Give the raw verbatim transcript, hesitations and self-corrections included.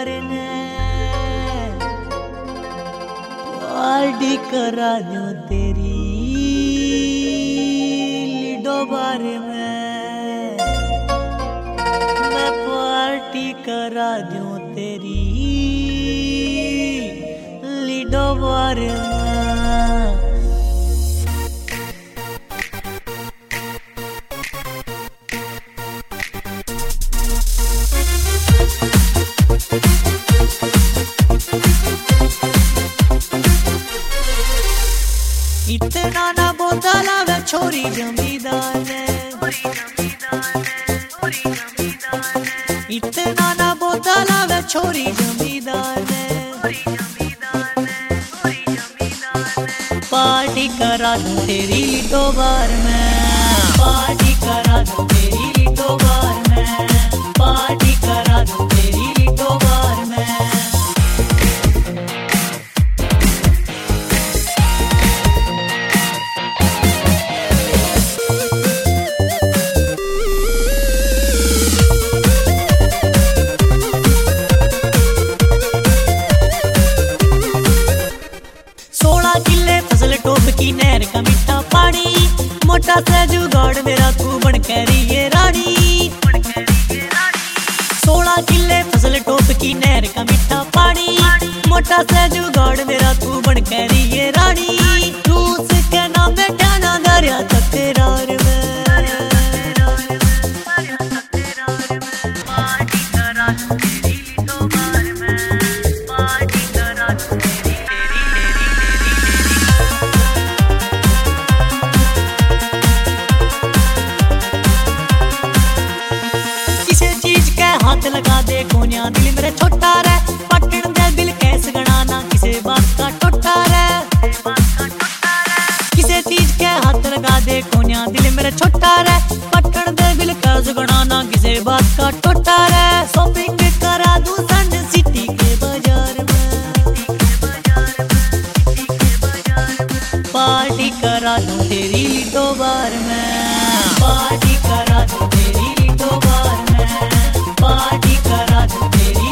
बार ने पार्टी करा दूं तेरी लिडो बार में, मैं पार्टी करा दूं तेरी लिडो बार में। इतना ना बोतला वे छोरी जमींदार ने, इतना ना बोतला वे छोरी जमींदार ने, पार्टी करा दूं तेरी लिडो बार में, पार्टी करा दूं तेरी लिडो बार में, पार्टी करा दूं तेरी लिडो बार में। किले फसल टोप की नहर का मीठा पानी, मोटा सा जुगाड़ मेरा तू बन कर ये रानी। सोलह किले फसल टोप की नहर का मीठा पानी, मोटा सा जुगाड़ मेरा तू बन कर ये रानी। रूस के नाम बैठा ना दरिया तकरार में, पार्टी करा दूं तेरी लिडो बार में, पार्टी करा दूं हाथ लगा दे कोन्या दिल मेरे छोटा रे, पटन दे दिल कैसे गणाना किसे बात का टोटा रे, किसे चीज के हाथ लगा दे कोन्या दिल मेरे छोटा रे, पटन दे दिल कैसे गणाना किसे बात का टोटा रे। शॉपिंग करा दूं सन सिटी के बाजार में, पार्टी करा दूं तेरी लिडो बार में, पार्टी करा दूं तेरी लिडो बार में, पार्टी करा दूं तेरी